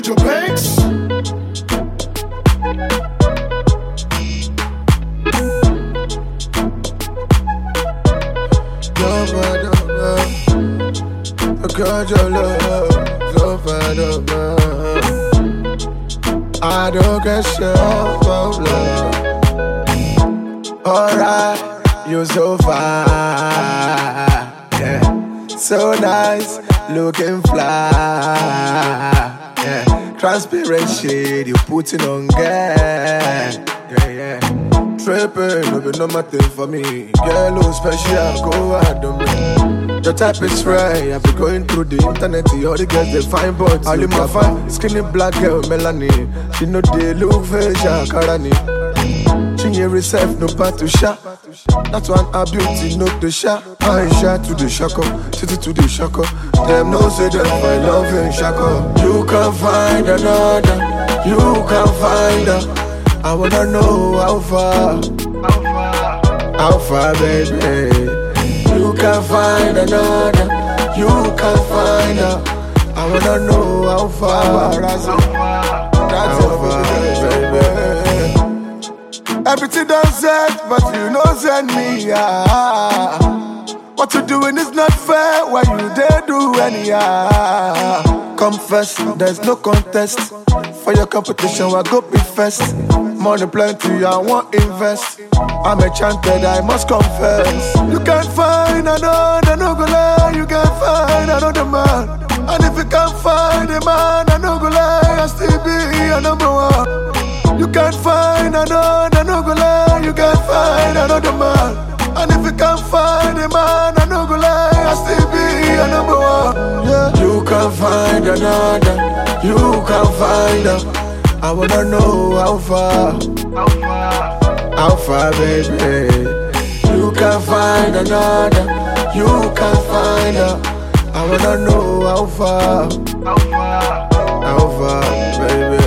Jojo Banks. Cause your love so far up. I don't get short of love. Alright, you're so fine, yeah. So nice, looking fly, yeah. Transparent shade, you putting on gas, yeah. Tripping, no be no matter for me. Girl, who's special, go out on me. Your type is right, I be going through the internet. All the girls they find but all in my fine skinny black girl Melanie. She know they look facial Karani. She ain't herself no part to shop. That's one her beauty no to shop. I shot to the shako, city to the shako. Them no say them find love in shako. You can find another, you can find her. I wanna know how far baby. You can find another, you can find her. I wanna know how far, that's baby. Everything done said, but you know send me, yeah. What you doing is not fair, why you dare do any, yeah. Confess, there's no contest. For your competition, I go be first. Money plenty, I won't invest. I'm enchanted, I must confess. You can't find another, no go lie. You can't find another man. And if you can't find a man, I no go lie, I still be a number one. You can't find another, no go lie. You can't find another man. And if you can't find a man, I no go lie, I still be a number one. Yeah. You can find another, you can find her. I wanna know how far, baby. You can find another, you can find her. I wanna know how far, baby.